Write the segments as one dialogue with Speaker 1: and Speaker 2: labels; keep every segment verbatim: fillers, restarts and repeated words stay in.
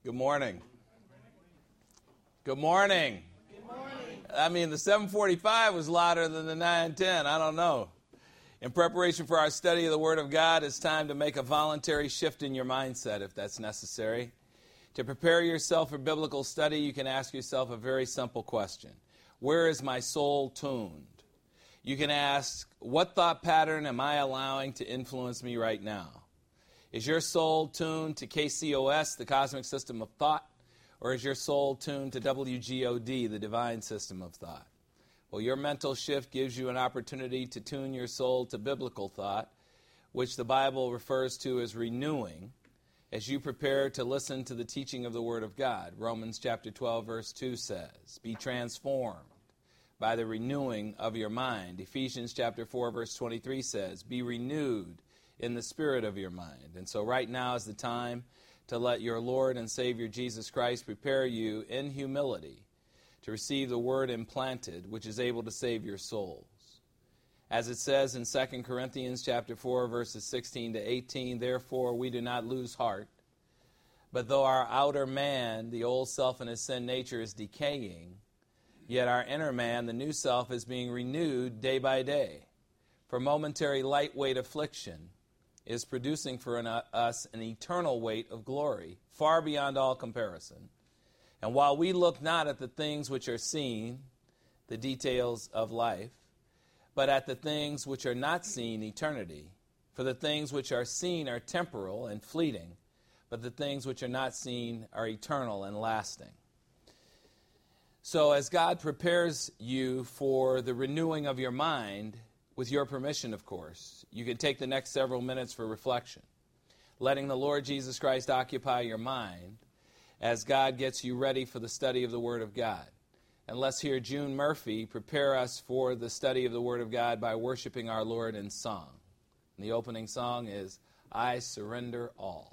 Speaker 1: Good morning. Good morning.
Speaker 2: Good morning.
Speaker 1: I mean, the seven forty-five was louder than the nine ten. I don't know. In preparation for our study of the Word of God, it's time to make a voluntary shift in your mindset if that's necessary. To prepare yourself for biblical study, you can ask yourself a very simple question. Where is my soul tuned? You can ask, what thought pattern am I allowing to influence me right now? Is your soul tuned to K C O S, the cosmic system of thought, or is your soul tuned to W G O D, the divine system of thought? Well, your mental shift gives you an opportunity to tune your soul to biblical thought, which the Bible refers to as renewing, as you prepare to listen to the teaching of the Word of God. Romans chapter twelve, verse two says, be transformed by the renewing of your mind. Ephesians chapter four, verse twenty-three says, be renewed in the spirit of your mind. And so right now is the time to let your Lord and Savior Jesus Christ prepare you in humility to receive the Word implanted, which is able to save your souls. As it says in Second Corinthians chapter four, verses sixteen to eighteen, therefore we do not lose heart, but though our outer man, the old self and his sin nature, is decaying, yet our inner man, the new self, is being renewed day by day. For momentary lightweight affliction is producing for an, uh, us an eternal weight of glory, far beyond all comparison. And while we look not at the things which are seen, the details of life, but at the things which are not seen, eternity. For the things which are seen are temporal and fleeting, but the things which are not seen are eternal and lasting. So as God prepares you for the renewing of your mind, with your permission, of course, you can take the next several minutes for reflection, letting the Lord Jesus Christ occupy your mind as God gets you ready for the study of the Word of God. And let's hear June Murphy prepare us for the study of the Word of God by worshiping our Lord in song. And the opening song is, I Surrender All.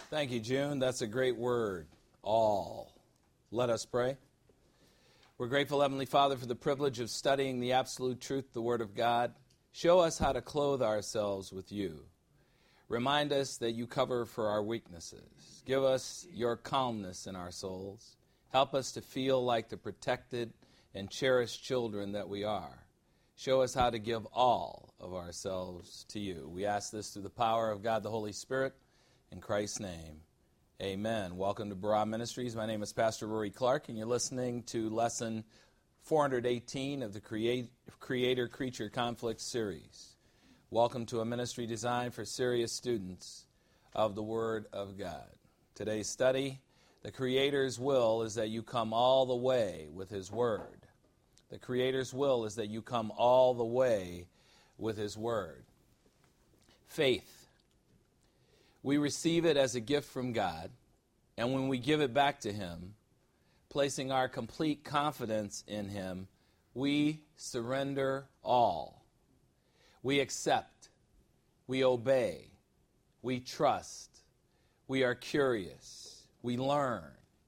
Speaker 1: Thank you, June. That's a great word. All. Let us pray. We're grateful, Heavenly Father, for the privilege of studying the absolute truth, the Word of God. Show us how to clothe ourselves with you. Remind us that you cover for our weaknesses. Give us your calmness in our souls. Help us to feel like the protected and cherished children that we are. Show us how to give all of ourselves to you. We ask this through the power of God the Holy Spirit. In Christ's name, amen. Welcome to Barah Ministries. My name is Pastor Rory Clark, and you're listening to Lesson four hundred eighteen of the Create, Creator-Creature Conflict series. Welcome to a ministry designed for serious students of the Word of God. Today's study, the Creator's will is that you come all the way with His Word. The Creator's will is that you come all the way with His Word. Faith. We receive it as a gift from God, and when we give it back to Him, placing our complete confidence in Him, we surrender all. We accept, we obey, we trust, we are curious, we learn.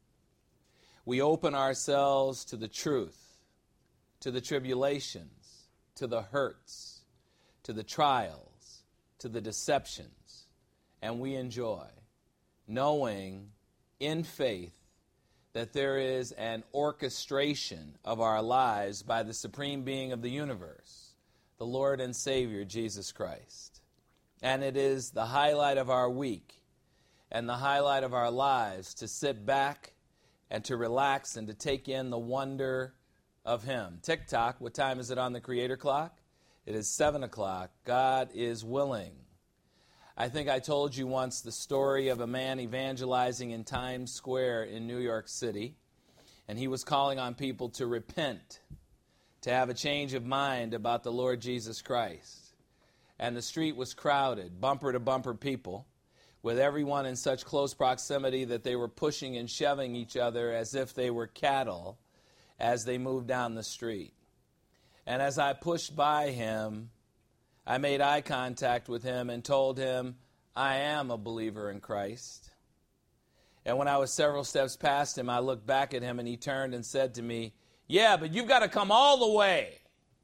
Speaker 1: We open ourselves to the truth, to the tribulations, to the hurts, to the trials, to the deceptions. And we enjoy knowing in faith that there is an orchestration of our lives by the supreme being of the universe, the Lord and Savior, Jesus Christ. And it is the highlight of our week and the highlight of our lives to sit back and to relax and to take in the wonder of Him. Tick-tock, what time is it on the Creator clock? It is seven o'clock. God is willing. I think I told you once the story of a man evangelizing in Times Square in New York City, and he was calling on people to repent, to have a change of mind about the Lord Jesus Christ. And the street was crowded, bumper-to-bumper people, with everyone in such close proximity that they were pushing and shoving each other as if they were cattle as they moved down the street. And as I pushed by him, I made eye contact with him and told him, I am a believer in Christ. And when I was several steps past him, I looked back at him and he turned and said to me, yeah, but you've got to come all the way.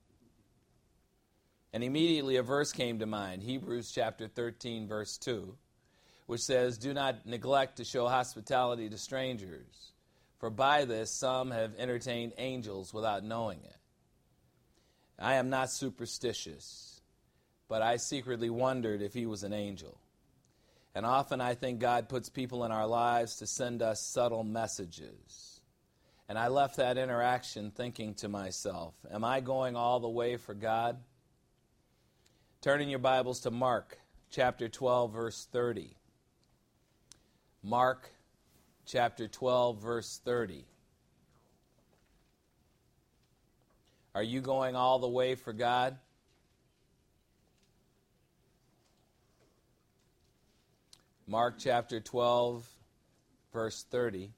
Speaker 1: And immediately a verse came to mind, Hebrews chapter thirteen, verse two, which says, do not neglect to show hospitality to strangers, for by this some have entertained angels without knowing it. I am not superstitious, but I secretly wondered if he was an angel. And often I think God puts people in our lives to send us subtle messages. And I left that interaction thinking to myself, am I going all the way for God? Turn in your Bibles to Mark chapter twelve, verse thirty. Mark chapter twelve, verse thirty. Are you going all the way for God? Mark chapter twelve, verse thirty.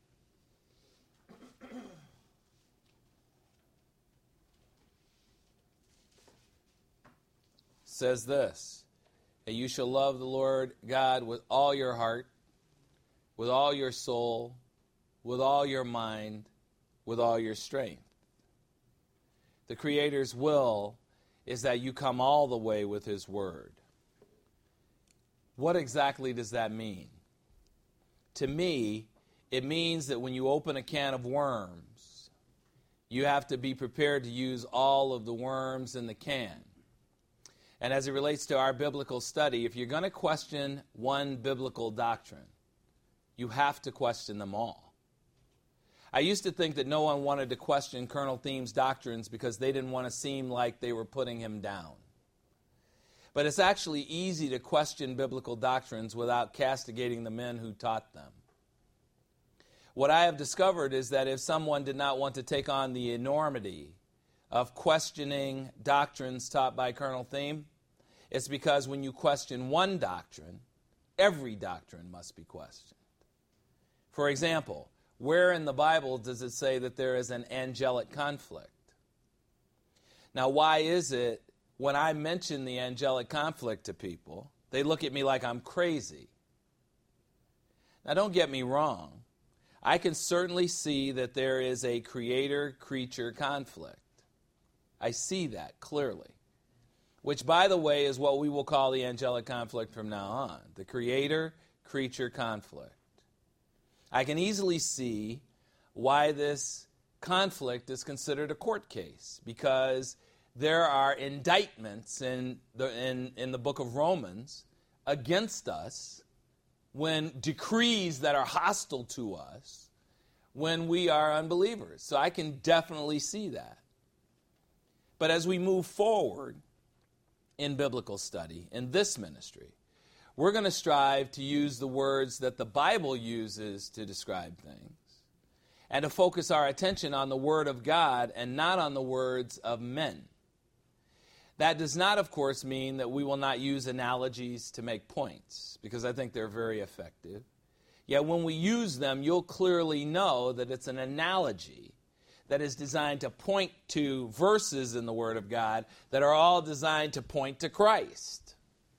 Speaker 1: Says this, that you shall love the Lord God with all your heart, with all your soul, with all your mind, with all your strength. The Creator's will is that you come all the way with His Word. What exactly does that mean? To me, it means that when you open a can of worms, you have to be prepared to use all of the worms in the can. And as it relates to our biblical study, if you're going to question one biblical doctrine, you have to question them all. I used to think that no one wanted to question Colonel Thiem's doctrines because they didn't want to seem like they were putting him down. But it's actually easy to question biblical doctrines without castigating the men who taught them. What I have discovered is that if someone did not want to take on the enormity of questioning doctrines taught by Colonel Thiem, it's because when you question one doctrine, every doctrine must be questioned. For example, where in the Bible does it say that there is an angelic conflict? Now, why is it when I mention the angelic conflict to people, they look at me like I'm crazy? Now, don't get me wrong. I can certainly see that there is a creator-creature conflict. I see that clearly, which, by the way, is what we will call the angelic conflict from now on, the creator-creature conflict. I can easily see why this conflict is considered a court case, because there are indictments in the, in, in the book of Romans against us, when decrees that are hostile to us, when we are unbelievers. So I can definitely see that. But as we move forward in biblical study, in this ministry, we're going to strive to use the words that the Bible uses to describe things, and to focus our attention on the Word of God and not on the words of men. That does not, of course, mean that we will not use analogies to make points, because I think they're very effective. Yet when we use them, you'll clearly know that it's an analogy that is designed to point to verses in the Word of God that are all designed to point to Christ.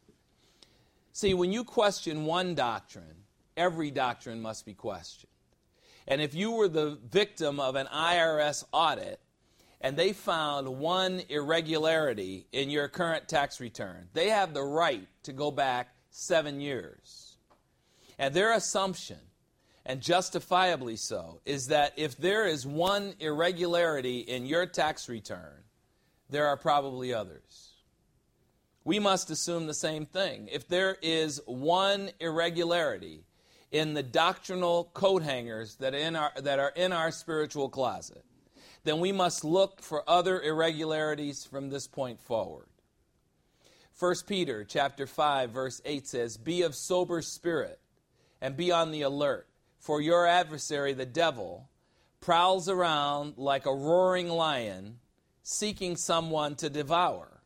Speaker 1: See, when you question one doctrine, every doctrine must be questioned. And if you were the victim of an I R S audit, and they found one irregularity in your current tax return, they have the right to go back seven years. And their assumption, and justifiably so, is that if there is one irregularity in your tax return, there are probably others. We must assume the same thing. If there is one irregularity in the doctrinal coat hangers that, in our, that are in our spiritual closet, then we must look for other irregularities from this point forward. First Peter chapter five, verse eight says, "Be of sober spirit, and be on the alert, for your adversary, the devil, prowls around like a roaring lion, seeking someone to devour."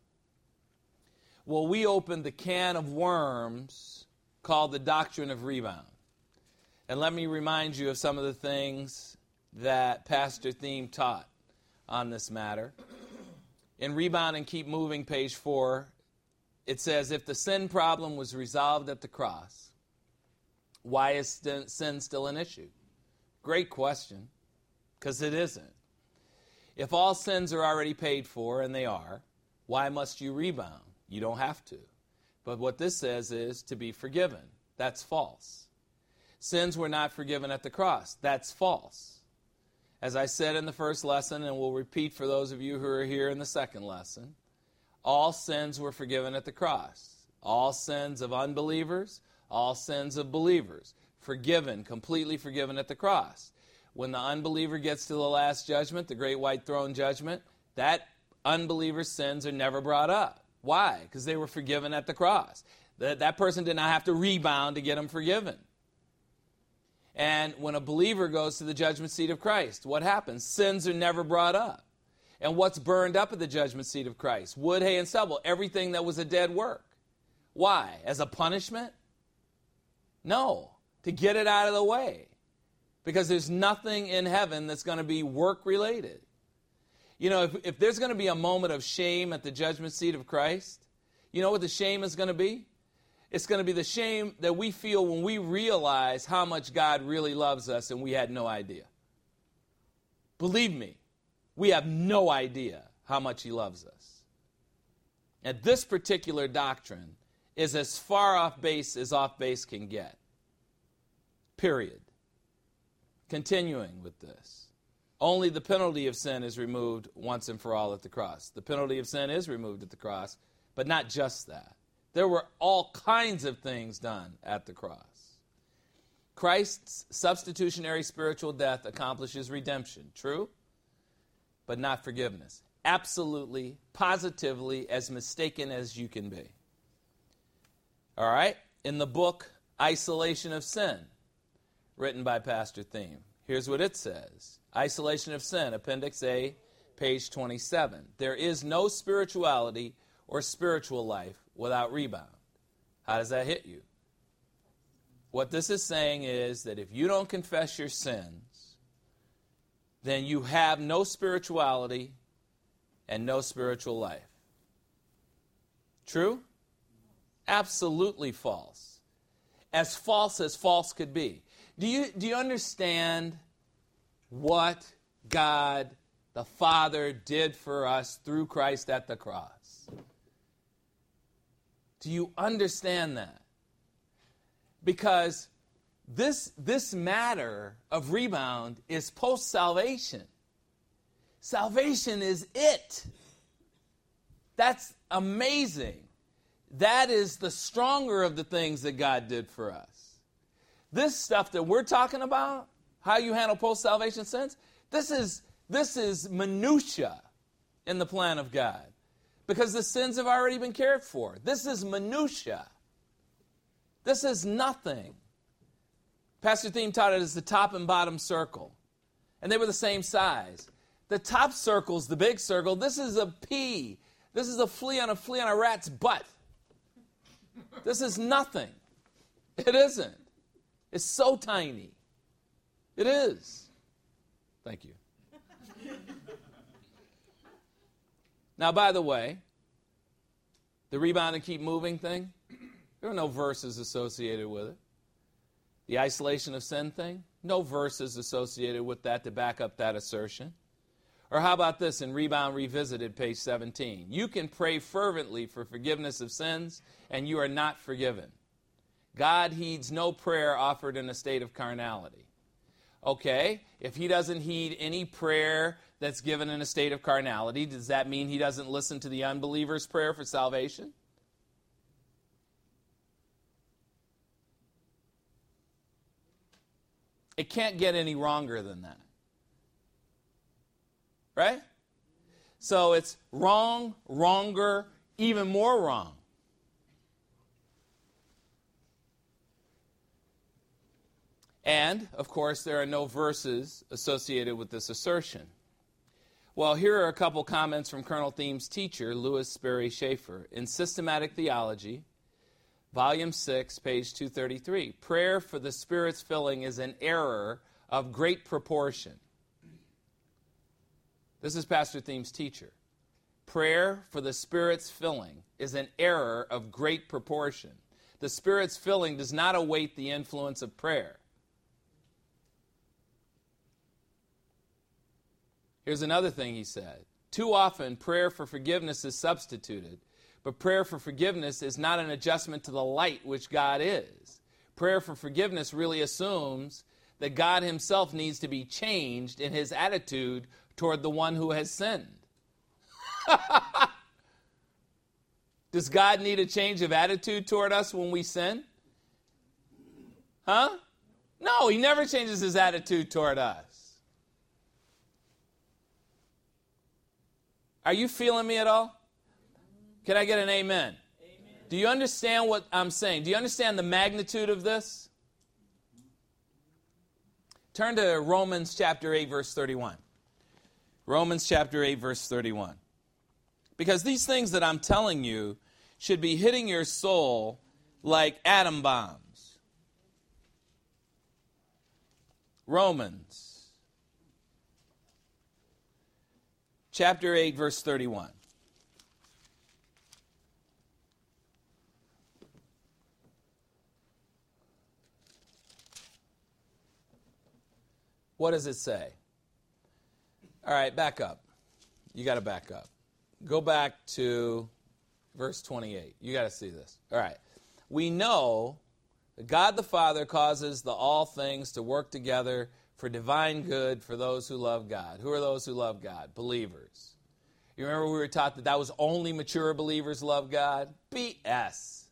Speaker 1: Well, we opened the can of worms called the doctrine of rebound. And let me remind you of some of the things that Pastor Thiem taught on this matter. In Rebound and Keep Moving, page four, it says, if the sin problem was resolved at the cross, why is sin still an issue? Great question, because it isn't. If all sins are already paid for, and they are, why must you rebound? You don't have to. But what this says is to be forgiven. That's false. Sins were not forgiven at the cross. That's false. As I said in the first lesson, and will repeat for those of you who are here in the second lesson, all sins were forgiven at the cross. All sins of unbelievers, all sins of believers, forgiven, completely forgiven at the cross. When the unbeliever gets to the last judgment, the great white throne judgment, that unbeliever's sins are never brought up. Why? Because they were forgiven at the cross. That, that person did not have to rebound to get them forgiven. And when a believer goes to the judgment seat of Christ, what happens? Sins are never brought up. And what's burned up at the judgment seat of Christ? Wood, hay, and stubble. Everything that was a dead work. Why? As a punishment? No. To get it out of the way. Because there's nothing in heaven that's going to be work-related. You know, if, if there's going to be a moment of shame at the judgment seat of Christ, you know what the shame is going to be? It's going to be the shame that we feel when we realize how much God really loves us and we had no idea. Believe me, we have no idea how much He loves us. And this particular doctrine is as far off base as off base can get. Period. Continuing with this. Only the penalty of sin is removed once and for all at the cross. The penalty of sin is removed at the cross, but not just that. There were all kinds of things done at the cross. Christ's substitutionary spiritual death accomplishes redemption. True? But not forgiveness. Absolutely, positively, as mistaken as you can be. All right? In the book, Isolation of Sin, written by Pastor Thiem, here's what it says. Isolation of Sin, Appendix A, page twenty-seven. There is no spirituality or spiritual life without rebound. How does that hit you? What this is saying is that if you don't confess your sins, then you have no spirituality and no spiritual life. True? Absolutely false. As false as false could be. Do you, do you understand what God the Father did for us through Christ at the cross? Do you understand that? Because this, this matter of rebound is post-salvation. Salvation is it. That's amazing. That is the stronger of the things that God did for us. This stuff that we're talking about, how you handle post-salvation sins, this is, this is minutia in the plan of God. Because the sins have already been cared for. This is minutia. This is nothing. Pastor Thiem taught it as the top and bottom circle. And they were the same size. The top circle's the big circle. This is a pea. This is a flea on a flea on a rat's butt. This is nothing. It isn't. It's so tiny. It is. Thank you. Now, by the way, the rebound and keep moving thing, there are no verses associated with it. The isolation of sin thing, no verses associated with that to back up that assertion. Or how about this in Rebound Revisited, page seventeen? You can pray fervently for forgiveness of sins, and you are not forgiven. God heeds no prayer offered in a state of carnality. Okay, if he doesn't heed any prayer that's given in a state of carnality, does that mean he doesn't listen to the unbeliever's prayer for salvation? It can't get any wronger than that. Right? So it's wrong, wronger, even more wrong. And, of course, there are no verses associated with this assertion. Well, here are a couple comments from Colonel Thiem's teacher, Louis Sperry Schaefer, in Systematic Theology, Volume six, page two thirty-three. Prayer for the Spirit's filling is an error of great proportion. This is Pastor Thiem's teacher. Prayer for the Spirit's filling is an error of great proportion. The Spirit's filling does not await the influence of prayer. Here's another thing he said. Too often, prayer for forgiveness is substituted, but prayer for forgiveness is not an adjustment to the light which God is. Prayer for forgiveness really assumes that God himself needs to be changed in his attitude toward the one who has sinned. Does God need a change of attitude toward us when we sin? Huh? No, he never changes his attitude toward us. Are you feeling me at all? Can I get an amen? Amen? Do you understand what I'm saying? Do you understand the magnitude of this? Turn to Romans chapter eight, verse thirty-one. Romans chapter eight, verse thirty-one. Because these things that I'm telling you should be hitting your soul like atom bombs. Romans chapter eight, verse thirty-one. What does it say? All right, back up. You got to back up. Go back to verse twenty-eight. You got to see this. All right. We know that God the Father causes the all things to work together for divine good for those who love God. Who are those who love God? Believers. You remember we were taught that that was only mature believers love God? B S.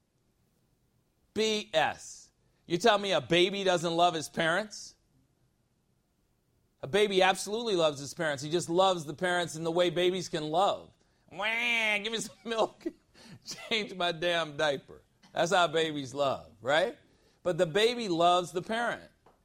Speaker 1: B S. You tell me a baby doesn't love his parents? A baby absolutely loves his parents. He just loves the parents in the way babies can love. Wah, give me some milk. Change my damn diaper. That's how babies love, right? But the baby loves the parent.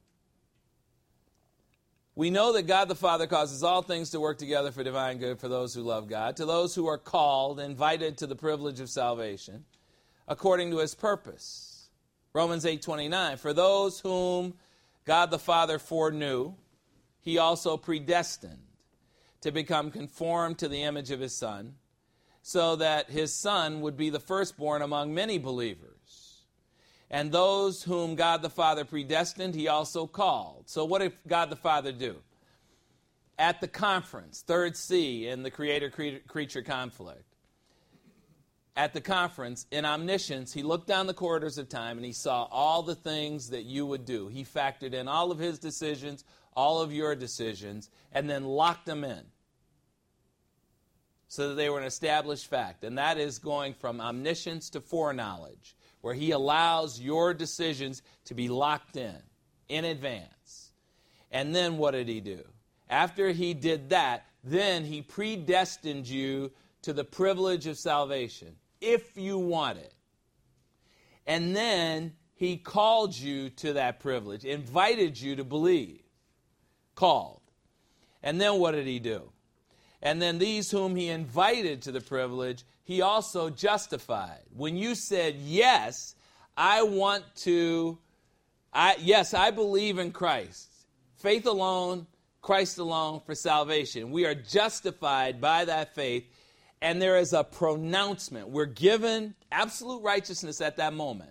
Speaker 1: We know that God the Father causes all things to work together for divine good for those who love God, to those who are called, invited to the privilege of salvation, according to his purpose. Romans eight twenty-nine, for those whom God the Father foreknew, he also predestined to become conformed to the image of his Son, so that his Son would be the firstborn among many believers. And those whom God the Father predestined, he also called. So what did God the Father do? At the conference, third C in the creator-creature conflict, at the conference, in omniscience, he looked down the corridors of time and he saw all the things that you would do. He factored in all of his decisions, all of your decisions, and then locked them in so that they were an established fact. And that is going from omniscience to foreknowledge, where he allows your decisions to be locked in, in advance. And then what did he do? After he did that, then he predestined you to the privilege of salvation, if you want it. And then he called you to that privilege, invited you to believe. Called. And then what did he do? And then these whom he invited to the privilege, he also justified. When you said, yes, I want to, I, yes, I believe in Christ. Faith alone, Christ alone for salvation. We are justified by that faith, and there is a pronouncement. We're given absolute righteousness at that moment.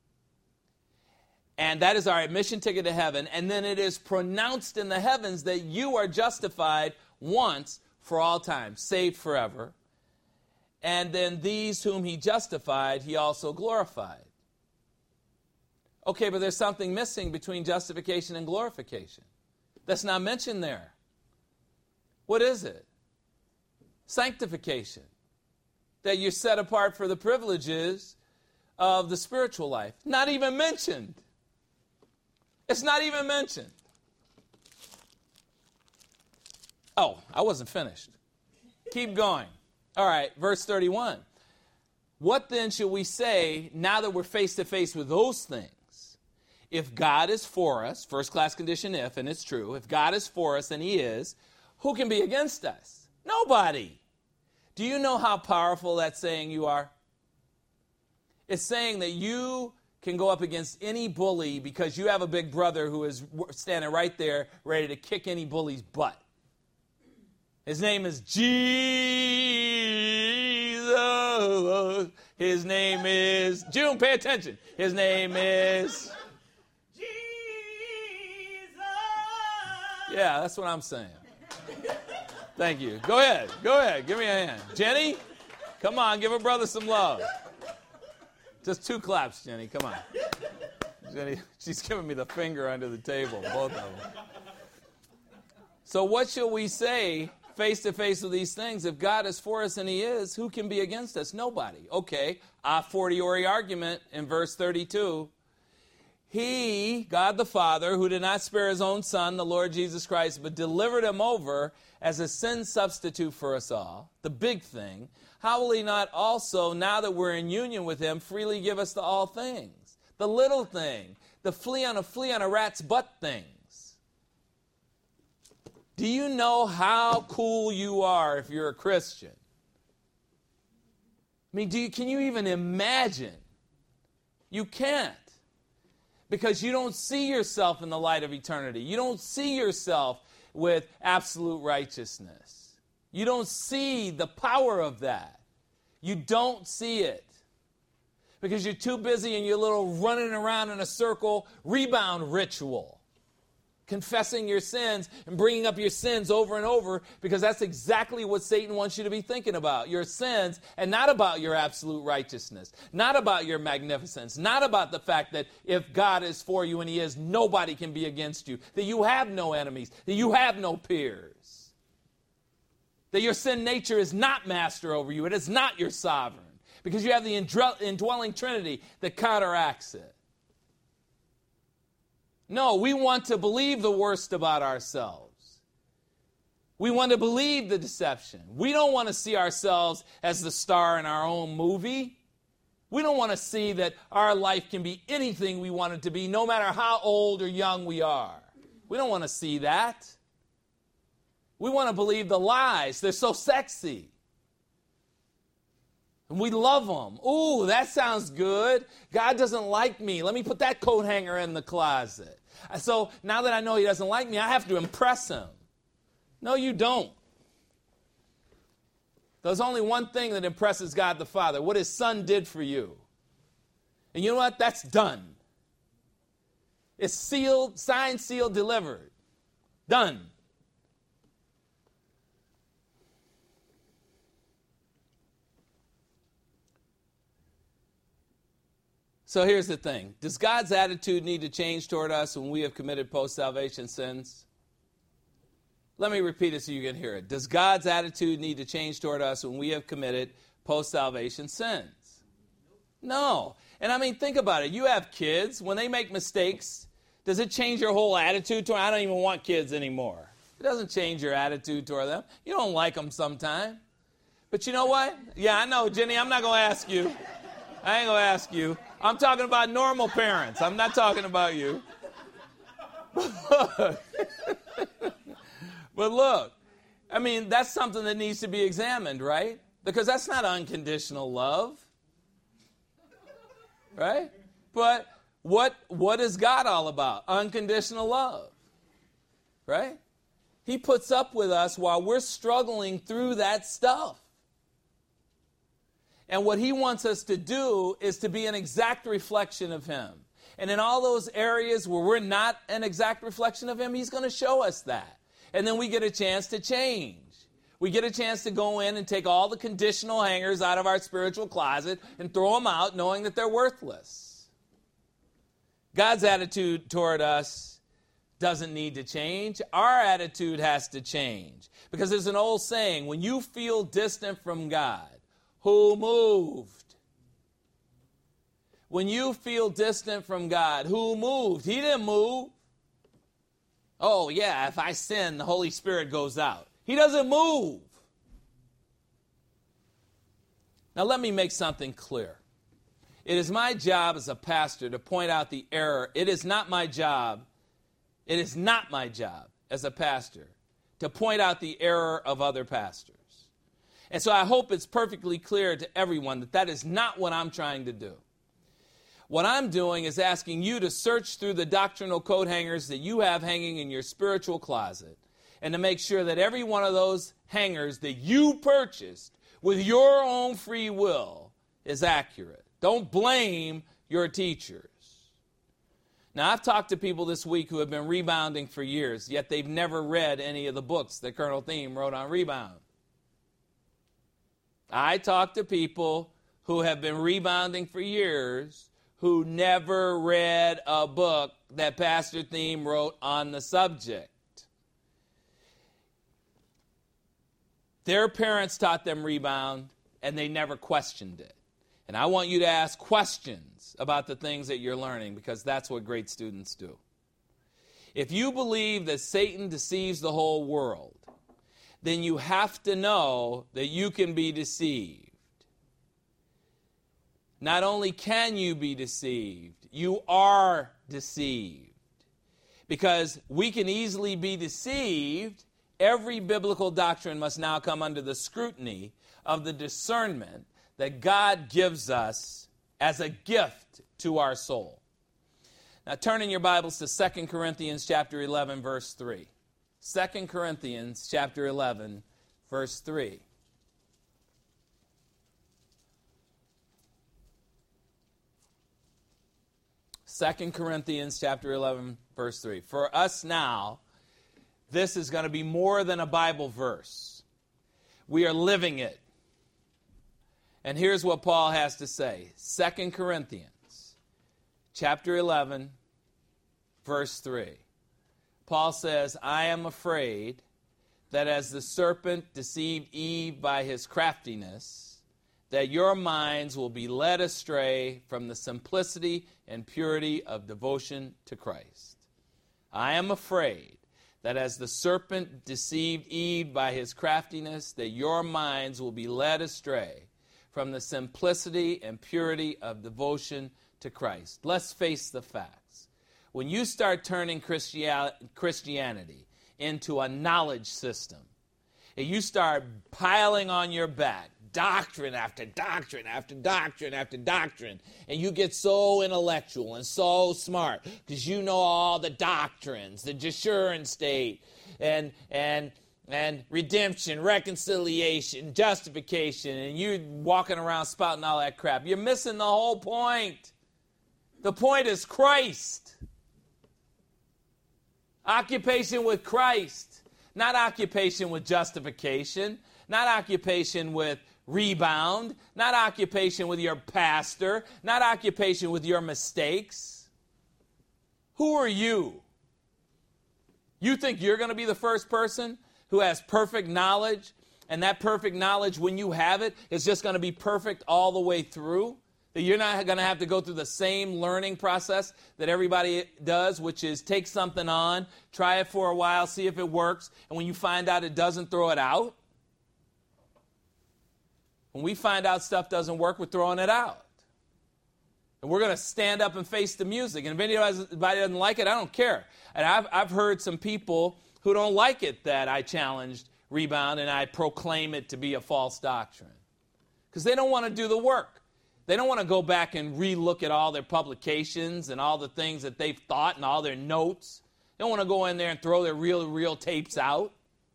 Speaker 1: And that is our admission ticket to heaven. And then it is pronounced in the heavens that you are justified once for all time, saved forever. And then these whom he justified, he also glorified. Okay, but there's something missing between justification and glorification. That's not mentioned there. What is it? Sanctification. That you're set apart for the privileges of the spiritual life. Not even mentioned. It's not even mentioned. Oh, I wasn't finished. Keep going. All right, verse thirty-one. What then should we say now that we're face to face with those things? If God is for us, first class condition if, and it's true, if God is for us, and he is, who can be against us? Nobody. Do you know how powerful that saying you are? It's saying that you can go up against any bully because you have a big brother who is standing right there ready to kick any bully's butt. His name is Jesus. His name is, June, pay attention. His name is Jesus. Yeah, that's what I'm saying. Thank you. Go ahead. Go ahead. Give me a hand. Jenny, come on. Give a brother some love. Just two claps, Jenny. Come on. Jenny, she's giving me the finger under the table, both of them. So what shall we say face to face with these things? If God is for us and he is, who can be against us? Nobody. Okay, a fortiori argument in verse thirty-two. He, God the Father, who did not spare his own Son, the Lord Jesus Christ, but delivered him over as a sin substitute for us all, the big thing, how will he not also, now that we're in union with him, freely give us the all things? The little thing, the flea on a flea on a rat's butt things. Do you know how cool you are if you're a Christian? I mean, do you, can you even imagine? You can't. Because you don't see yourself in the light of eternity. You don't see yourself with absolute righteousness. You don't see the power of that. You don't see it. Because you're too busy in your little running around in a circle rebound ritual. Confessing your sins and bringing up your sins over and over, because that's exactly what Satan wants you to be thinking about. Your sins, and not about your absolute righteousness. Not about your magnificence. Not about the fact that if God is for you and he is, nobody can be against you. That you have no enemies. That you have no peers. That your sin nature is not master over you. It is not your sovereign. Because you have the indwelling Trinity that counteracts it. No, we want to believe the worst about ourselves. We want to believe the deception. We don't want to see ourselves as the star in our own movie. We don't want to see that our life can be anything we want it to be, no matter how old or young we are. We don't want to see that. We want to believe the lies. They're so sexy. And we love them. Ooh, that sounds good. God doesn't like me. Let me put that coat hanger in the closet. So now that I know he doesn't like me, I have to impress him. No, you don't. There's only one thing that impresses God the Father, what his Son did for you. And you know what? That's done. It's sealed, signed, sealed, delivered. Done. So here's the thing. Does God's attitude need to change toward us when we have committed post-salvation sins? Let me repeat it so you can hear it. Does God's attitude need to change toward us when we have committed post-salvation sins? No. And I mean, think about it. You have kids. When they make mistakes, does it change your whole attitude toward them? I don't even want kids anymore. It doesn't change your attitude toward them. You don't like them sometime. But you know what? Yeah, I know, Jenny, I'm not going to ask you. I ain't going to ask you. I'm talking about normal parents. I'm not talking about you. But look, I mean, that's something that needs to be examined, right? Because that's not unconditional love. Right? But what what is God all about? Unconditional love. Right? He puts up with us while we're struggling through that stuff. And what he wants us to do is to be an exact reflection of him. And in all those areas where we're not an exact reflection of him, he's going to show us that. And then we get a chance to change. We get a chance to go in and take all the conditional hangers out of our spiritual closet and throw them out knowing that they're worthless. God's attitude toward us doesn't need to change. Our attitude has to change. Because there's an old saying, when you feel distant from God, who moved? When you feel distant from God, who moved? He didn't move. Oh, yeah, if I sin, the Holy Spirit goes out. He doesn't move. Now, let me make something clear. It is my job as a pastor to point out the error. It is not my job. It is not my job as a pastor to point out the error of other pastors. And so I hope it's perfectly clear to everyone that that is not what I'm trying to do. What I'm doing is asking you to search through the doctrinal coat hangers that you have hanging in your spiritual closet and to make sure that every one of those hangers that you purchased with your own free will is accurate. Don't blame your teachers. Now, I've talked to people this week who have been rebounding for years, yet they've never read any of the books that Colonel Thiem wrote on rebound. I talk to people who have been rebounding for years who never read a book that Pastor Thiem wrote on the subject. Their parents taught them rebound, and they never questioned it. And I want you to ask questions about the things that you're learning, because that's what great students do. If you believe that Satan deceives the whole world, then you have to know that you can be deceived. Not only can you be deceived, you are deceived. Because we can easily be deceived, every biblical doctrine must now come under the scrutiny of the discernment that God gives us as a gift to our soul. Now turn in your Bibles to Second Corinthians chapter eleven, verse three. Second Corinthians chapter eleven, verse three. Second Corinthians chapter eleven, verse three. For us now, this is going to be more than a Bible verse. We are living it. And here's what Paul has to say. Second Corinthians chapter eleven, verse three. Paul says, I am afraid that as the serpent deceived Eve by his craftiness, that your minds will be led astray from the simplicity and purity of devotion to Christ. I am afraid that as the serpent deceived Eve by his craftiness, that your minds will be led astray from the simplicity and purity of devotion to Christ. Let's face the facts. When you start turning Christianity into a knowledge system, and you start piling on your back doctrine after doctrine after doctrine after doctrine, and you get so intellectual and so smart because you know all the doctrines, the Jeshurun state, and and and redemption, reconciliation, justification, and you're walking around spouting all that crap. You're missing the whole point. The point is Christ. Occupation with Christ. Not occupation with justification. Not occupation with rebound. Not occupation with your pastor. Not occupation with your mistakes. Who are you? You think you're going to be the first person who has perfect knowledge, and that perfect knowledge, when you have it, is just going to be perfect all the way through? That you're not going to have to go through the same learning process that everybody does, which is take something on, try it for a while, see if it works, and when you find out it doesn't, throw it out? When we find out stuff doesn't work, we're throwing it out. And we're going to stand up and face the music. And if anybody doesn't like it, I don't care. And I've, I've heard some people who don't like it that I challenged rebound and I proclaim it to be a false doctrine. Because they don't want to do the work. They don't want to go back and re-look at all their publications and all the things that they've thought and all their notes. They don't want to go in there and throw their real, real tapes out.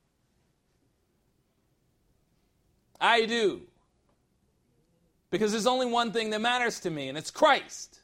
Speaker 1: I do. Because there's only one thing that matters to me, and it's Christ.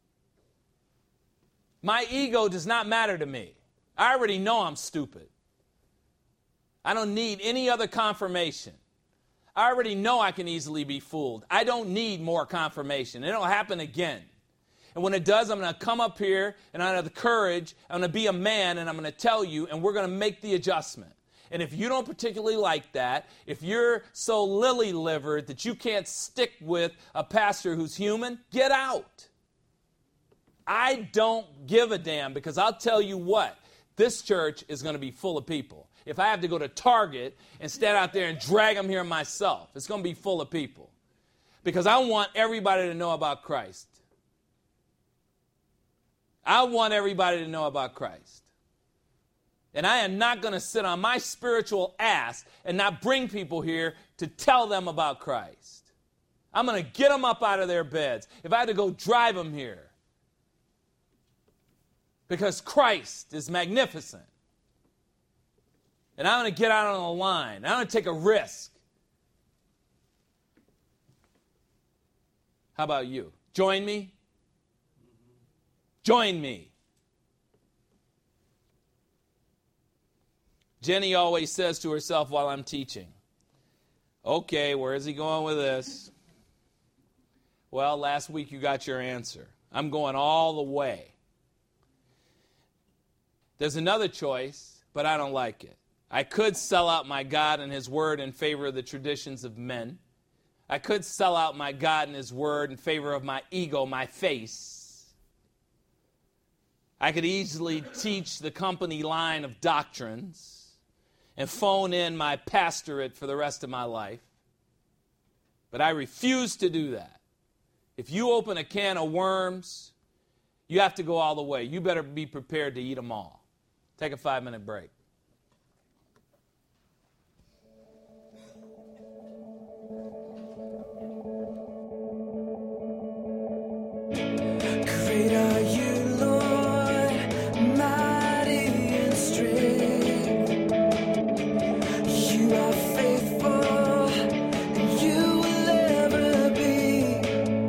Speaker 1: My ego does not matter to me. I already know I'm stupid. I don't need any other confirmation. I already know I can easily be fooled. I don't need more confirmation. It'll happen again. And when it does, I'm going to come up here, and I have the courage, I'm going to be a man, and I'm going to tell you, and we're going to make the adjustment. And if you don't particularly like that, if you're so lily-livered that you can't stick with a pastor who's human, get out. I don't give a damn, because I'll tell you what, this church is going to be full of people. If I have to go to Target and stand out there and drag them here myself, it's going to be full of people. Because I want everybody to know about Christ. I want everybody to know about Christ. And I am not going to sit on my spiritual ass and not bring people here to tell them about Christ. I'm going to get them up out of their beds. If I had to go drive them here. Because Christ is magnificent. And I'm going to get out on the line. I'm going to take a risk. How about you? Join me? Join me. Jenny always says to herself while I'm teaching, okay, where is he going with this? Well, last week you got your answer. I'm going all the way. There's another choice, but I don't like it. I could sell out my God and His Word in favor of the traditions of men. I could sell out my God and His Word in favor of my ego, my face. I could easily teach the company line of doctrines and phone in my pastorate for the rest of my life. But I refuse to do that. If you open a can of worms, you have to go all the way. You better be prepared to eat them all. Take a five-minute break.
Speaker 2: Great are you, Lord, mighty in strength. You are faithful, and you will ever be.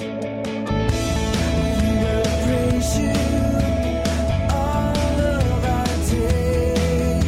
Speaker 2: We will praise you all of our days.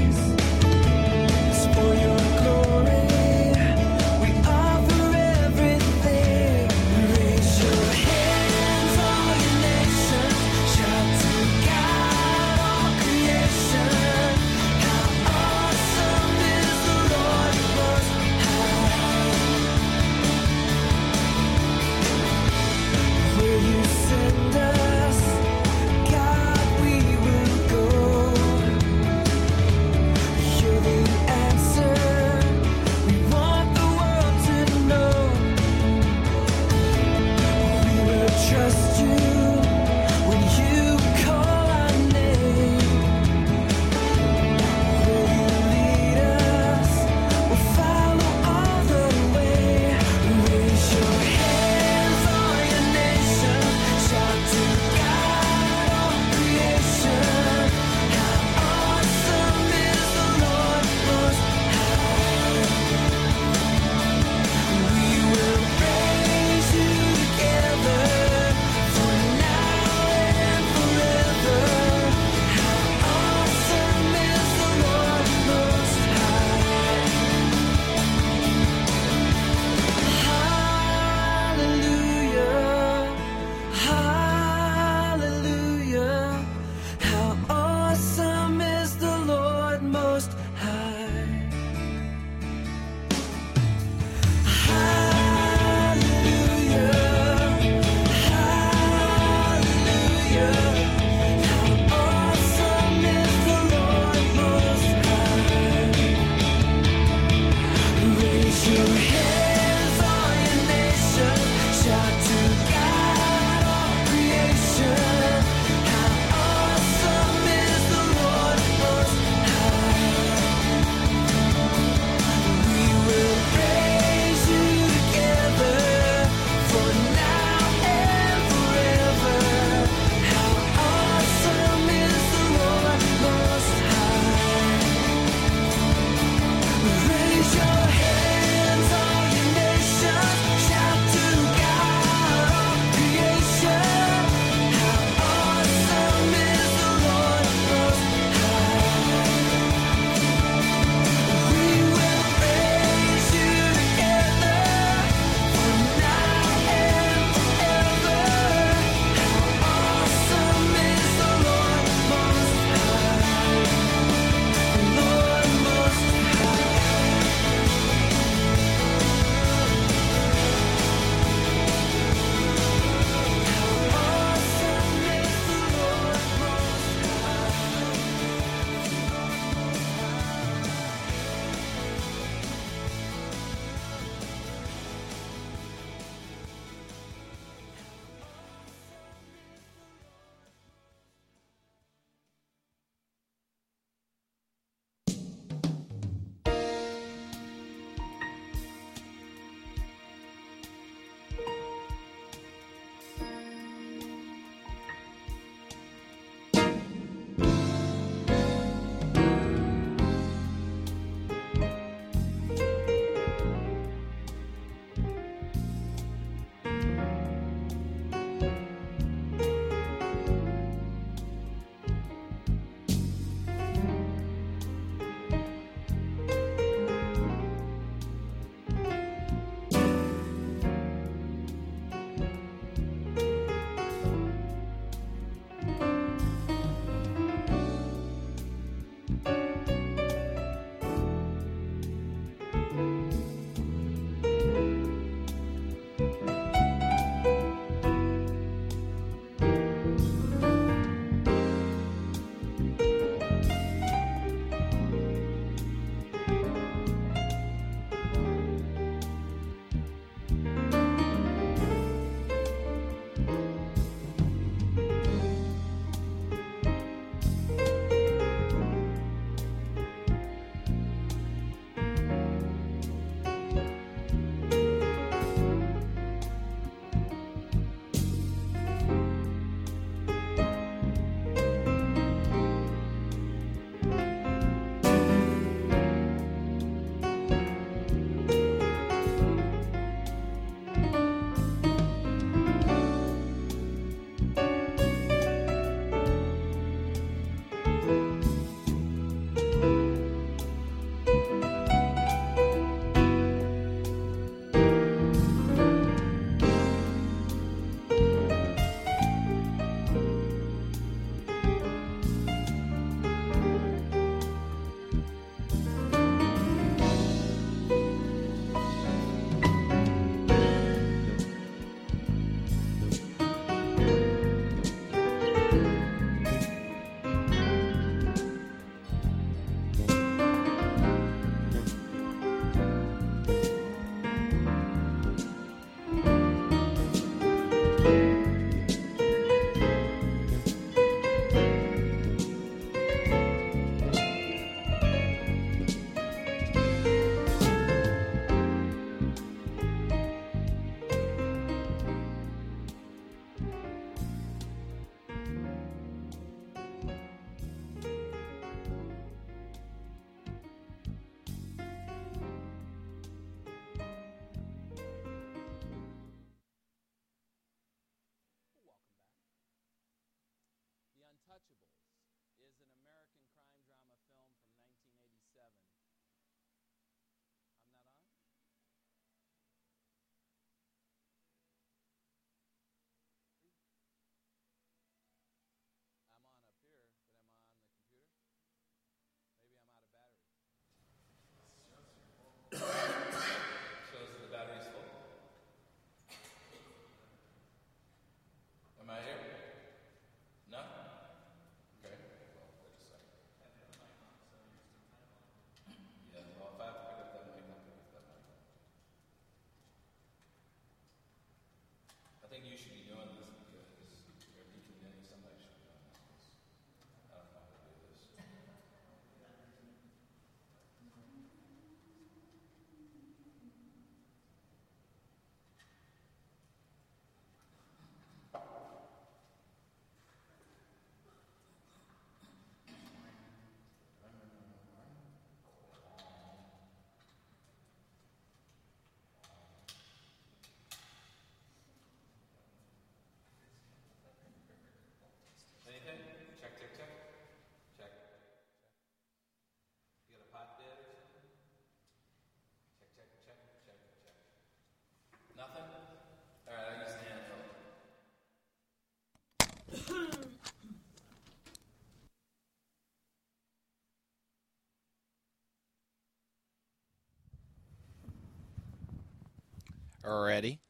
Speaker 1: already.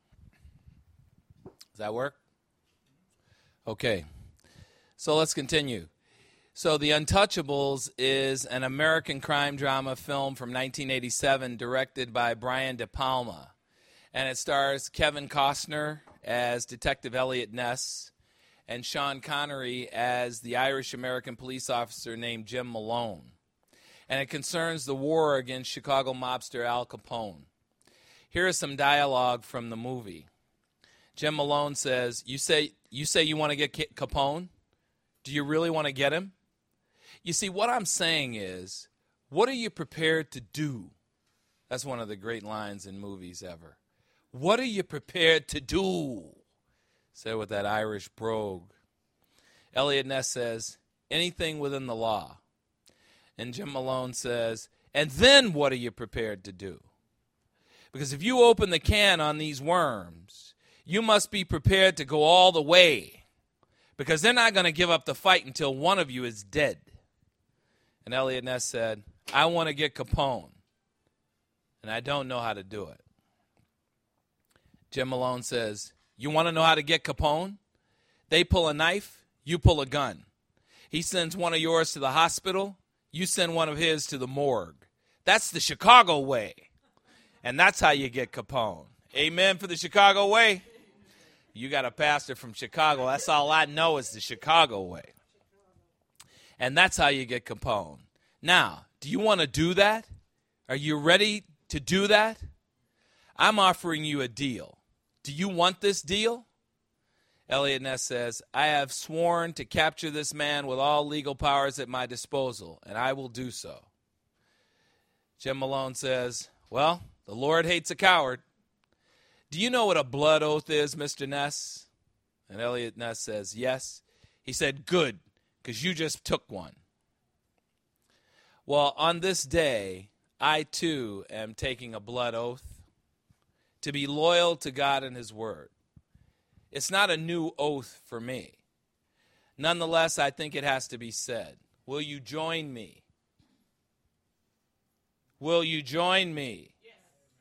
Speaker 1: Does that work? Okay. So let's continue. So The Untouchables is an American crime drama film from nineteen eighty-seven directed by Brian De Palma. And it stars Kevin Costner as Detective Elliot Ness and Sean Connery as the Irish-American police officer named Jim Malone. And it concerns the war against Chicago mobster Al Capone. Here is some dialogue from the movie. Jim Malone says, you say you say you want to get Capone? Do you really want to get him? You see, what I'm saying is, what are you prepared to do? That's one of the great lines in movies ever. What are you prepared to do? Said with that Irish brogue. Elliot Ness says, anything within the law. And Jim Malone says, and then what are you prepared to do? Because if you open the can on these worms, you must be prepared to go all the way. Because they're not going to give up the fight until one of you is dead. And Elliot Ness said, I want to get Capone. And I don't know how to do it. Jim Malone says, you want to know how to get Capone? They pull a knife, you pull a gun. He sends one of yours to the hospital, you send one of his to the morgue. That's the Chicago way. And that's how you get Capone. Amen for the Chicago way. You got a pastor from Chicago. That's all I know is the Chicago way. And that's how you get Capone. Now, do you want to do that? Are you ready to do that? I'm offering you a deal. Do you want this deal? Elliot Ness says, I have sworn to capture this man with all legal powers at my disposal, and I will do so. Jim Malone says, well, the Lord hates a coward. Do you know what a blood oath is, Mister Ness? And Elliot Ness says, yes. He said, good, because you just took one. Well, on this day, I too am taking a blood oath to be loyal to God and his word. It's not a new oath for me. Nonetheless, I think it has to be said. Will you join me? Will you join me? Yes.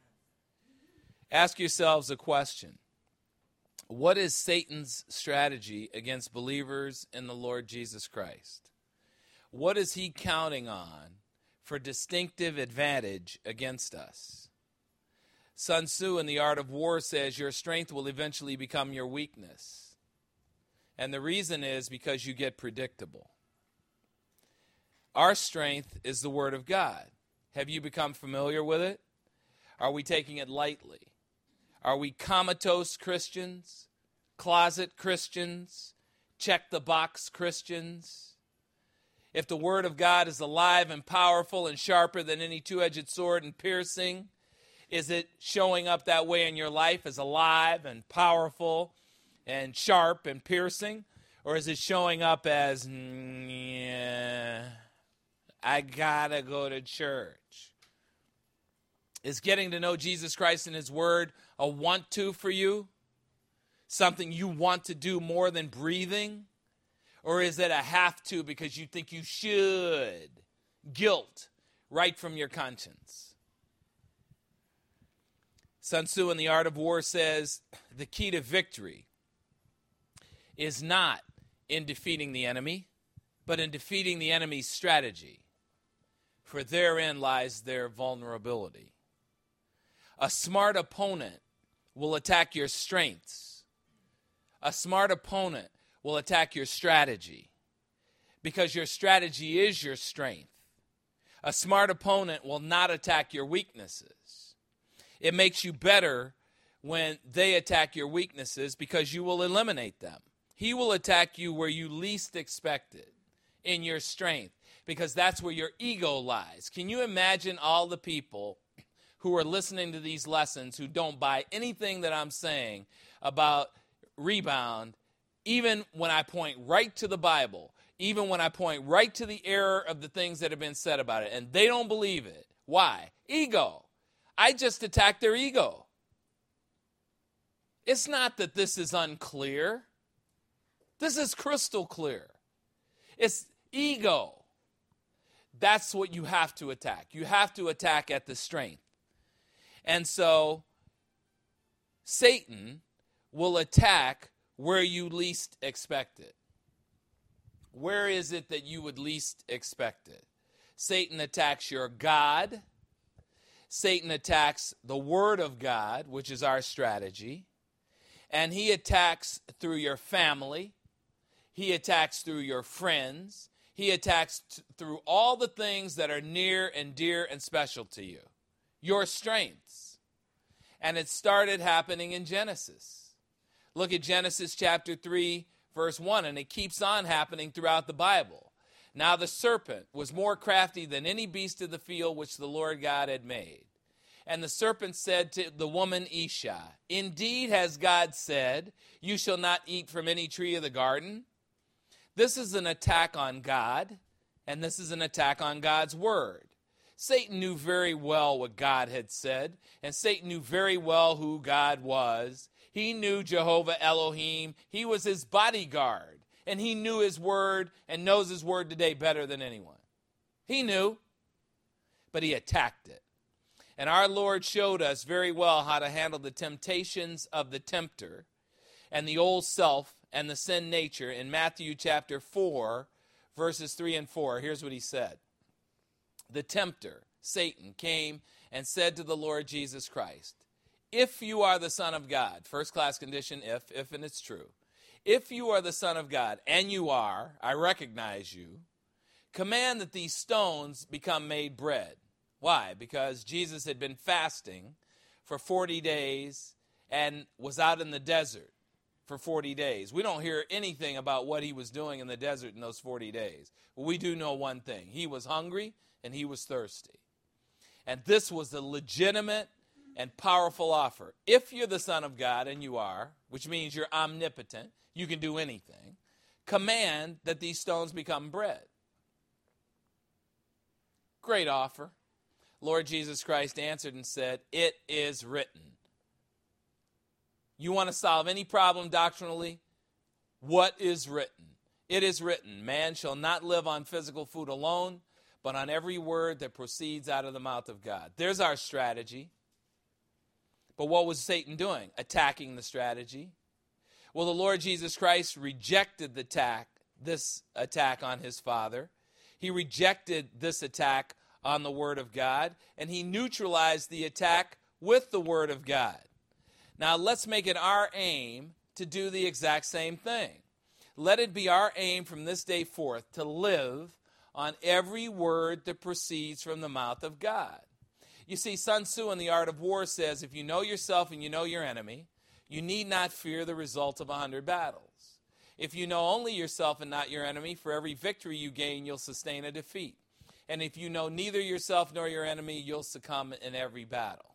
Speaker 1: Ask yourselves a question. What is Satan's strategy against believers in the Lord Jesus Christ? What is he counting on for distinctive advantage against us? Sun Tzu in The Art of War says your strength will eventually become your weakness. And the reason is because you get predictable. Our strength is the Word of God. Have you become familiar with it? Are we taking it lightly? Are we comatose Christians? Closet Christians? Check-the-box Christians? If the Word of God is alive and powerful and sharper than any two-edged sword and piercing, is it showing up that way in your life as alive and powerful and sharp and piercing? Or is it showing up as, yeah, I gotta go to church? Is getting to know Jesus Christ and his word a want to for you? Something you want to do more than breathing? Or is it a have to because you think you should? Guilt right from your conscience. Sun Tzu in The Art of War says the key to victory is not in defeating the enemy, but in defeating the enemy's strategy, for therein lies their vulnerability. A smart opponent will attack your strengths. A smart opponent will attack your strategy, because your strategy is your strength. A smart opponent will not attack your weaknesses. It makes you better when they attack your weaknesses because you will eliminate them. He will attack you where you least expect it, in your strength, because that's where your ego lies. Can you imagine all the people who are listening to these lessons who don't buy anything that I'm saying about rebound, even when I point right to the Bible, even when I point right to the error of the things that have been said about it, and they don't believe it? Why? Ego. I just attacked their ego. It's not that this is unclear. This is crystal clear. It's ego. That's what you have to attack. You have to attack at the strength. And so Satan will attack where you least expect it. Where is it that you would least expect it? Satan attacks your God. Satan attacks the Word of God, which is our strategy. And he attacks through your family. He attacks through your friends. He attacks t- through all the things that are near and dear and special to you. Your strengths. And it started happening in Genesis. Look at Genesis chapter three, verse one, and it keeps on happening throughout the Bible. Now the serpent was more crafty than any beast of the field which the Lord God had made. And the serpent said to the woman Isha, indeed has God said, you shall not eat from any tree of the garden? This is an attack on God, and this is an attack on God's word. Satan knew very well what God had said, and Satan knew very well who God was. He knew Jehovah Elohim. He was his bodyguard, and he knew his word and knows his word today better than anyone. He knew, but he attacked it. And our Lord showed us very well how to handle the temptations of the tempter and the old self and the sin nature in Matthew chapter four, verses three and four. Here's what he said. The tempter, Satan, came and said to the Lord Jesus Christ, if you are the Son of God, first class condition, if, if and it's true. If you are the Son of God, and you are, I recognize you, command that these stones become made bread. Why? Because Jesus had been fasting for forty days and was out in the desert for forty days. We don't hear anything about what he was doing in the desert in those forty days. But we do know one thing. He was hungry and he was thirsty. And this was the legitimate and powerful offer. If you're the Son of God, and you are, which means you're omnipotent, you can do anything, command that these stones become bread. Great offer. Lord Jesus Christ answered and said, it is written. You want to solve any problem doctrinally? What is written? It is written, man shall not live on physical food alone, but on every word that proceeds out of the mouth of God. There's our strategy. But what was Satan doing? Attacking the strategy. Well, the Lord Jesus Christ rejected the attack, this attack on his Father. He rejected this attack on the Word of God, and he neutralized the attack with the Word of God. Now, let's make it our aim to do the exact same thing. Let it be our aim from this day forth to live on every word that proceeds from the mouth of God. You see, Sun Tzu in The Art of War says, if you know yourself and you know your enemy, you need not fear the result of a hundred battles. If you know only yourself and not your enemy, for every victory you gain, you'll sustain a defeat. And if you know neither yourself nor your enemy, you'll succumb in every battle.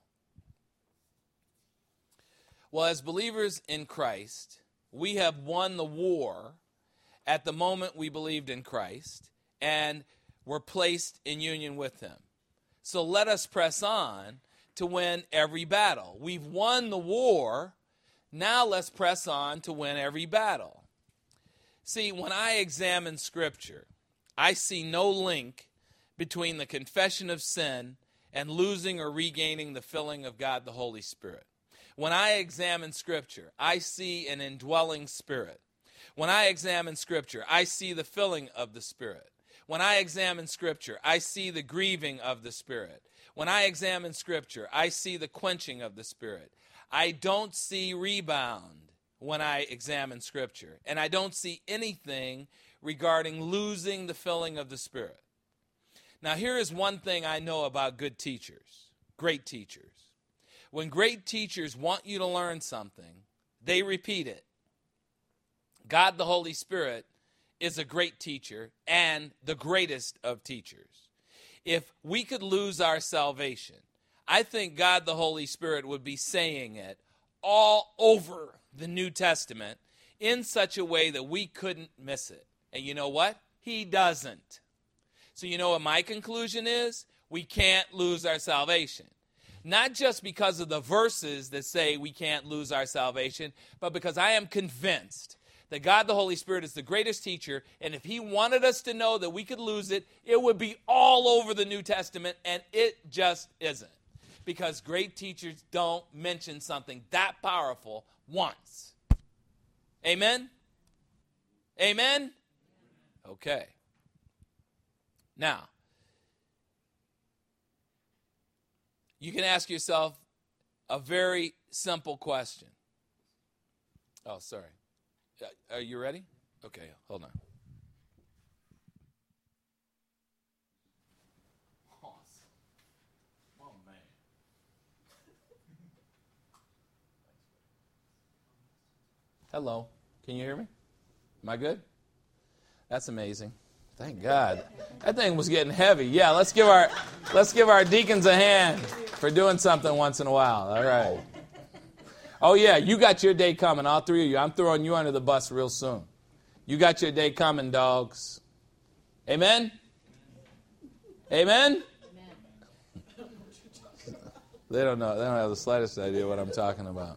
Speaker 1: Well, as believers in Christ, we have won the war at the moment we believed in Christ and were placed in union with him. So let us press on to win every battle. We've won the war. Now let's press on to win every battle. See, when I examine Scripture, I see no link between the confession of sin and losing or regaining the filling of God the Holy Spirit. When I examine Scripture, I see an indwelling Spirit. When I examine Scripture, I see the filling of the Spirit. When I examine Scripture, I see the grieving of the Spirit. When I examine Scripture, I see the quenching of the Spirit. I don't see rebound when I examine Scripture. And I don't see anything regarding losing the filling of the Spirit. Now, here is one thing I know about good teachers, great teachers. When great teachers want you to learn something, they repeat it. God the Holy Spirit is a great teacher and the greatest of teachers. If we could lose our salvation, I think God the Holy Spirit would be saying it all over the New Testament in such a way that we couldn't miss it. And you know what? He doesn't. So you know what my conclusion is? We can't lose our salvation. Not just because of the verses that say we can't lose our salvation, but because I am convinced that God the Holy Spirit is the greatest teacher, and if he wanted us to know that we could lose it, it would be all over the New Testament, and it just isn't. Because great teachers don't mention something that powerful once. Amen? Amen? Okay. Now, you can ask yourself a very simple question. Oh, sorry. Are you ready? Okay, hold on. Oh, man. Hello. Can you hear me? Am I good? That's amazing. Thank God. That thing was getting heavy. Yeah, let's give our let's give our deacons a hand for doing something once in a while. All right. Oh, yeah, you got your day coming, all three of you. I'm throwing you under the bus real soon. You got your day coming, dogs. Amen? Amen? Amen. They don't know. They don't have the slightest idea what I'm talking about.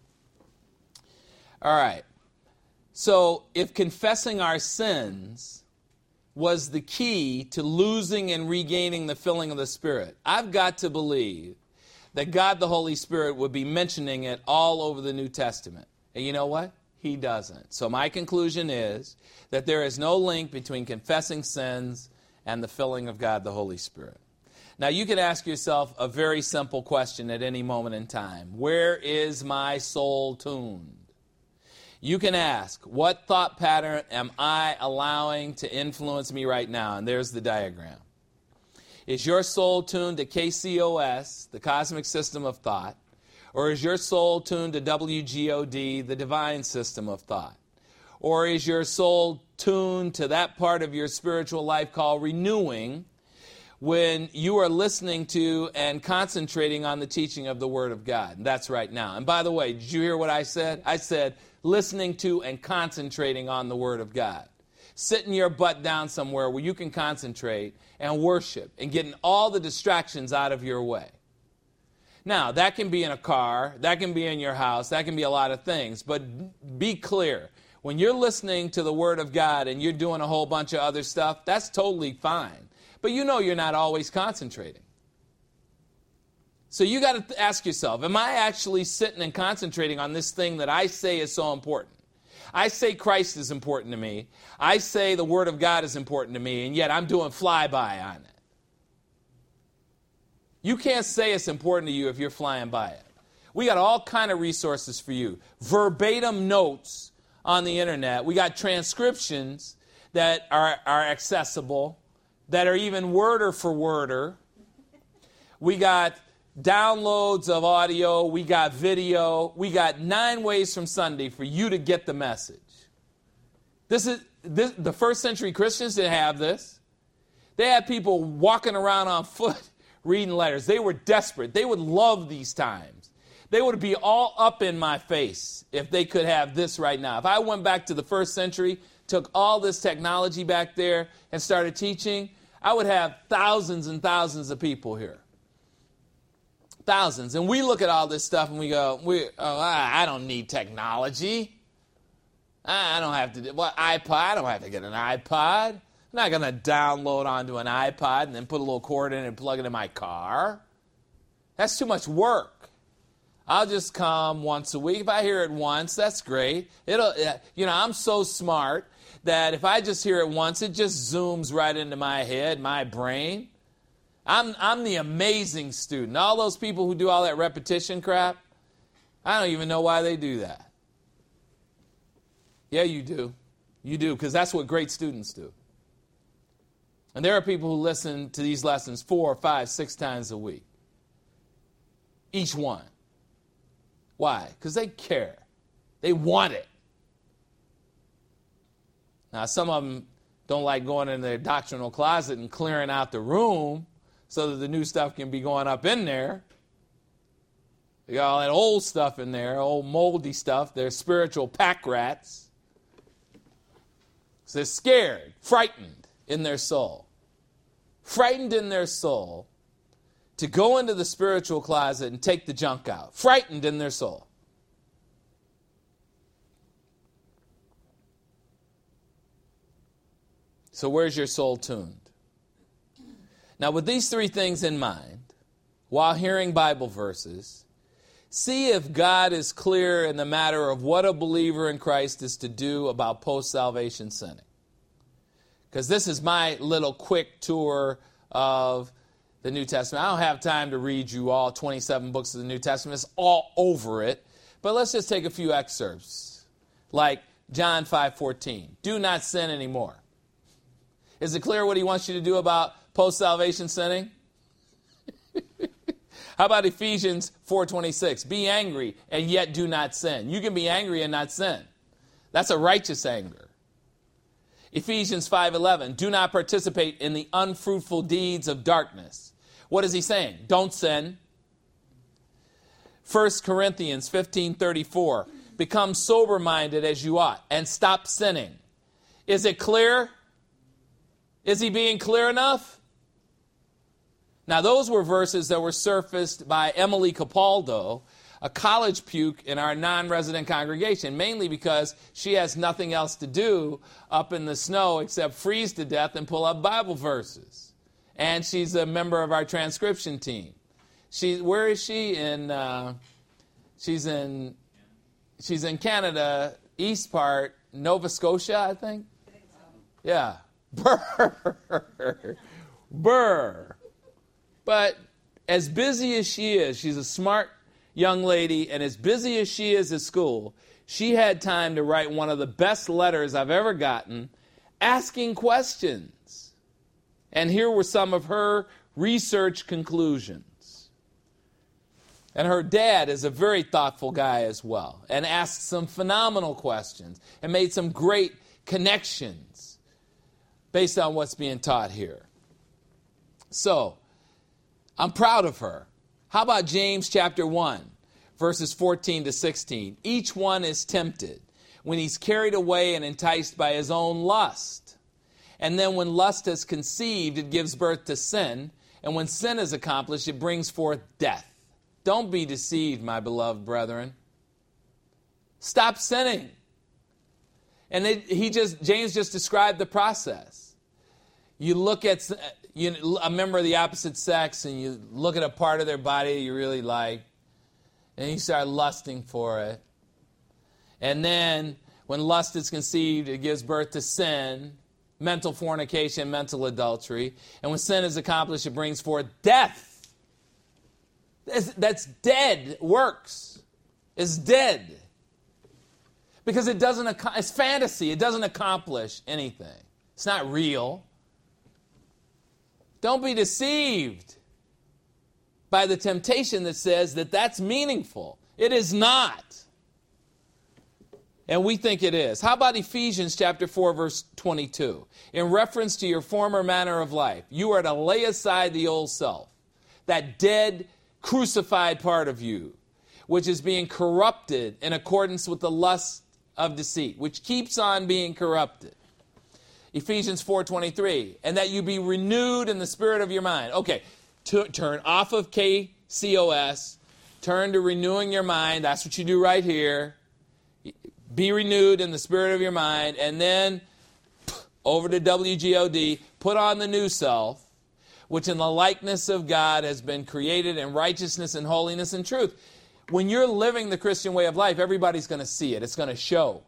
Speaker 1: All right. So if confessing our sins was the key to losing and regaining the filling of the Spirit, I've got to believe that God the Holy Spirit would be mentioning it all over the New Testament. And you know what? He doesn't. So my conclusion is that there is no link between confessing sins and the filling of God the Holy Spirit. Now you can ask yourself a very simple question at any moment in time. Where is my soul tuned? You can ask, what thought pattern am I allowing to influence me right now? And there's the diagram. Is your soul tuned to K C O S, the cosmic system of thought? Or is your soul tuned to W G O D, the divine system of thought? Or is your soul tuned to that part of your spiritual life called renewing, when you are listening to and concentrating on the teaching of the Word of God? And that's right now. And by the way, did you hear what I said? I said listening to and concentrating on the Word of God. Sitting your butt down somewhere where you can concentrate and worship and getting all the distractions out of your way. Now, that can be in a car, that can be in your house, that can be a lot of things. But be clear, when you're listening to the Word of God and you're doing a whole bunch of other stuff, that's totally fine. But you know you're not always concentrating. So you got to ask yourself, am I actually sitting and concentrating on this thing that I say is so important? I say Christ is important to me. I say the Word of God is important to me, and yet I'm doing flyby on it. You can't say it's important to you if you're flying by it. We got all kind of resources for you. Verbatim notes on the internet. We got transcriptions that are, are accessible, that are even worder for worder. We got downloads of audio. We got video. We got nine ways from Sunday for you to get the message. This is this, the first century Christians didn't have this. They had people walking around on foot reading letters. They were desperate. They would love these times. They would be all up in my face if they could have this right now. If I went back to the first century, took all this technology back there and started teaching, I would have thousands and thousands of people here. Thousands. And we look at all this stuff and we go, we, oh, I, I don't need technology. I, I don't have to do, what, iPod? I don't have to get an iPod. I'm not going to download onto an iPod and then put a little cord in it and plug it in my car. That's too much work. I'll just come once a week. If I hear it once, that's great. It'll, you know, I'm so smart that if I just hear it once, it just zooms right into my head, my brain. I'm I'm the amazing student. All those people who do all that repetition crap, I don't even know why they do that. Yeah, you do. You do, because that's what great students do. And there are people who listen to these lessons four, five, six times a week. Each one. Why? Because they care. They want it. Now, some of them don't like going in their doctrinal closet and clearing out the room so that the new stuff can be going up in there. You got all that old stuff in there, old moldy stuff. They're spiritual pack rats. So they're scared, frightened in their soul. Frightened in their soul to go into the spiritual closet and take the junk out. Frightened in their soul. So where's your soul tuned? Now, with these three things in mind, while hearing Bible verses, see if God is clear in the matter of what a believer in Christ is to do about post-salvation sinning. Because this is my little quick tour of the New Testament. I don't have time to read you all twenty-seven books of the New Testament. It's all over it. But let's just take a few excerpts. Like John five fourteen. Do not sin anymore. Is it clear what he wants you to do about post-salvation sinning? How about Ephesians four twenty-six? Be angry and yet do not sin. You can be angry and not sin. That's a righteous anger. Ephesians five eleven. Do not participate in the unfruitful deeds of darkness. What is he saying? Don't sin. First Corinthians fifteen thirty-four. Become sober-minded as you ought and stop sinning. Is it clear? Is he being clear enough? Now, those were verses that were surfaced by Emily Capaldo, a college puke in our non-resident congregation, mainly because she has nothing else to do up in the snow except freeze to death and pull up Bible verses. And she's a member of our transcription team. She, where is she? In uh, she's in she's in Canada, east part, Nova Scotia, I think. Yeah, Burr, Burr. But as busy as she is, she's a smart young lady, and as busy as she is at school, she had time to write one of the best letters I've ever gotten, asking questions. And here were some of her research conclusions. And her dad is a very thoughtful guy as well, and asked some phenomenal questions, and made some great connections based on what's being taught here. So, I'm proud of her. How about James chapter one, verses fourteen to sixteen? Each one is tempted when he's carried away and enticed by his own lust. And then when lust has conceived, it gives birth to sin. And when sin is accomplished, it brings forth death. Don't be deceived, my beloved brethren. Stop sinning. And it, he just James just described the process. You look at you, a member of the opposite sex and you look at a part of their body you really like, and you start lusting for it. And then when lust is conceived, it gives birth to sin, mental fornication, mental adultery. And when sin is accomplished, it brings forth death. That's, that's dead works. It's dead. Because it doesn't, it's fantasy. It doesn't accomplish anything. It's not real. Don't be deceived by the temptation that says that that's meaningful. It is not. And we think it is. How about Ephesians chapter four, verse twenty-two? In reference to your former manner of life, you are to lay aside the old self, that dead, crucified part of you, which is being corrupted in accordance with the lust of deceit, which keeps on being corrupted. Ephesians four twenty-three, and that you be renewed in the spirit of your mind. Okay, t- turn off of K C O S, turn to renewing your mind. That's what you do right here. Be renewed in the spirit of your mind, and then over to W G O D, put on the new self, which in the likeness of God has been created in righteousness and holiness and truth. When you're living the Christian way of life, everybody's going to see it. It's going to show.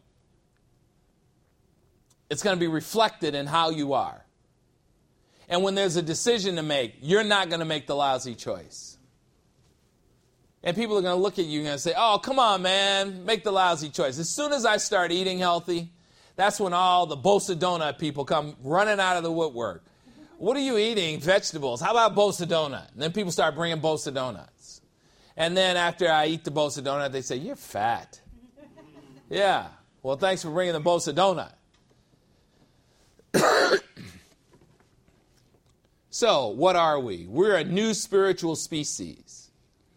Speaker 1: It's going to be reflected in how you are. And when there's a decision to make, you're not going to make the lousy choice. And people are going to look at you and say, oh, come on, man, make the lousy choice. As soon as I start eating healthy, that's when all the Bosa Donut people come running out of the woodwork. What are you eating? Vegetables. How about Bosa Donut? And then people start bringing Bosa Donuts. And then after I eat the Bosa Donut, they say, you're fat. Yeah. Well, thanks for bringing the Bosa Donut. So, what are we? We're a new spiritual species.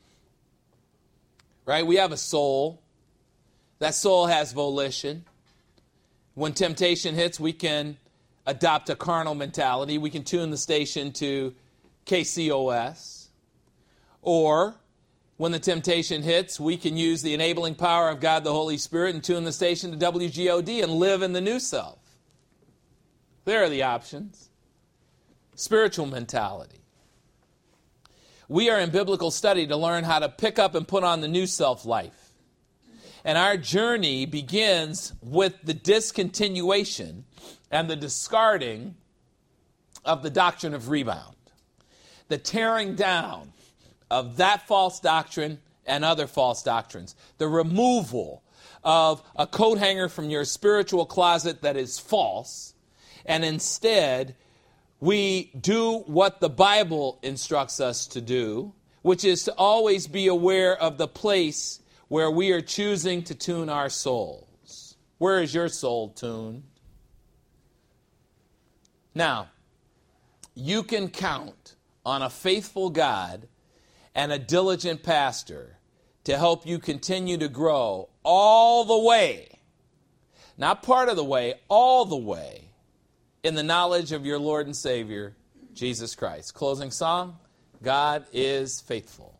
Speaker 1: Right? We have a soul. That soul has volition. When temptation hits, we can adopt a carnal mentality. We can tune the station to K C O S. Or, when the temptation hits, we can use the enabling power of God the Holy Spirit and tune the station to W G O D and live in the new self. There are the options. Spiritual mentality. We are in biblical study to learn how to pick up and put on the new self-life. And our journey begins with the discontinuation and the discarding of the doctrine of rebound. The tearing down of that false doctrine and other false doctrines. The removal of a coat hanger from your spiritual closet that is false, and instead we do what the Bible instructs us to do, which is to always be aware of the place where we are choosing to tune our souls. Where is your soul tuned? Now, you can count on a faithful God and a diligent pastor to help you continue to grow all the way, not part of the way, all the way, in the knowledge of your Lord and Savior, Jesus Christ. Closing song, God is faithful.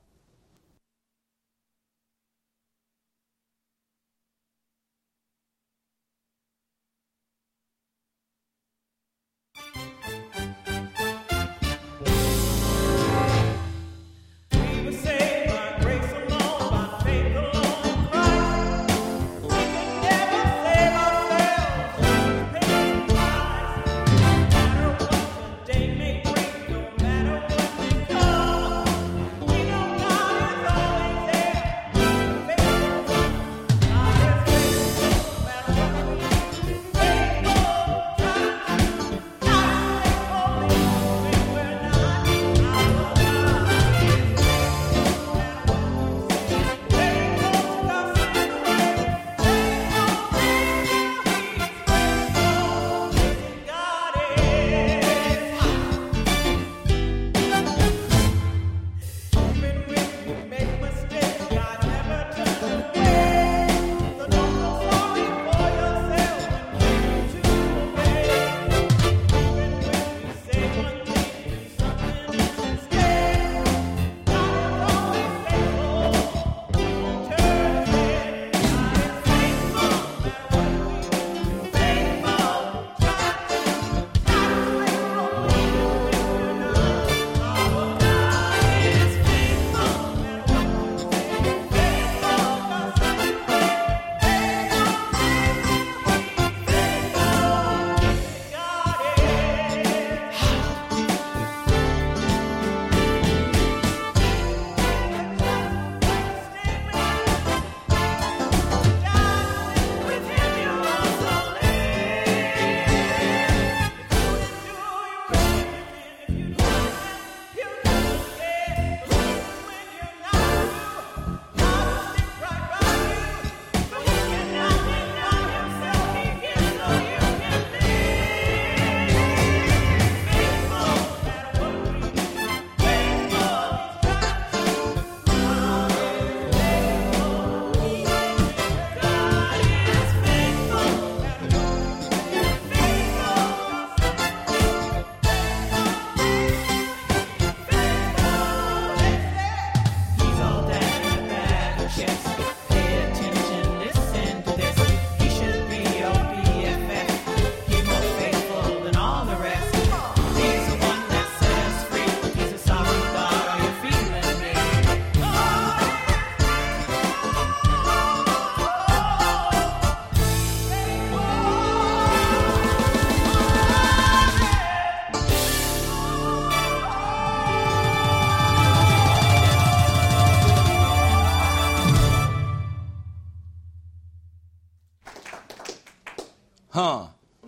Speaker 1: Huh.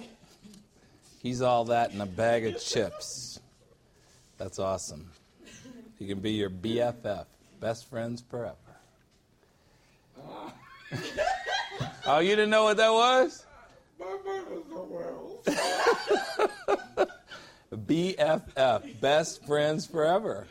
Speaker 1: He's all that in a bag of chips. That's awesome. He can be your B F F, best friends forever. Oh, you didn't know what that was? B F F, best friends forever.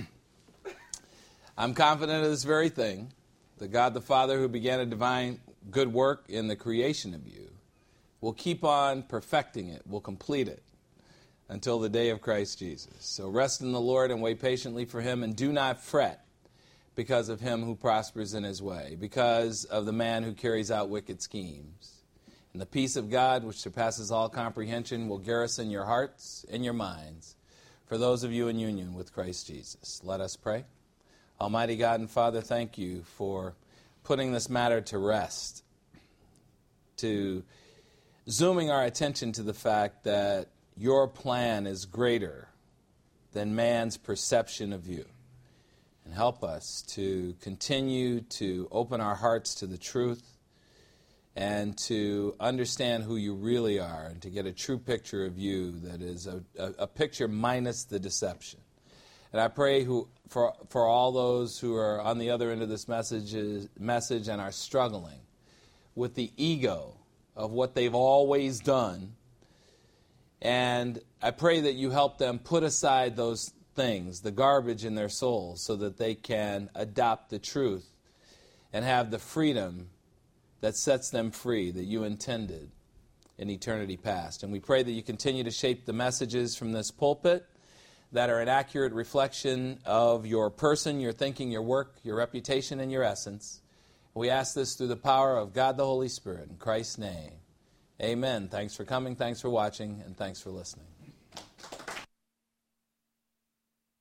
Speaker 1: I'm confident of this very thing, that God the Father, who began a divine good work in the creation of you, will keep on perfecting it, will complete it until the day of Christ Jesus. So rest in the Lord and wait patiently for him, and do not fret because of him who prospers in his way, because of the man who carries out wicked schemes. And the peace of God, which surpasses all comprehension, will garrison your hearts and your minds for those of you in union with Christ Jesus. Let us pray. Almighty God and Father, thank you for putting this matter to rest, to zooming our attention to the fact that your plan is greater than man's perception of you. And help us to continue to open our hearts to the truth and to understand who you really are and to get a true picture of you that is a, a, a picture minus the deception. And I pray who, for, for all those who are on the other end of this message, message and are struggling with the ego of what they've always done. And I pray that you help them put aside those things, the garbage in their souls, so that they can adopt the truth and have the freedom that sets them free that you intended in eternity past. And we pray that you continue to shape the messages from this pulpit that are an accurate reflection of your person, your thinking, your work, your reputation, and your essence. We ask this through the power of God the Holy Spirit. In Christ's name, amen. Thanks for coming, thanks for watching, and thanks for listening.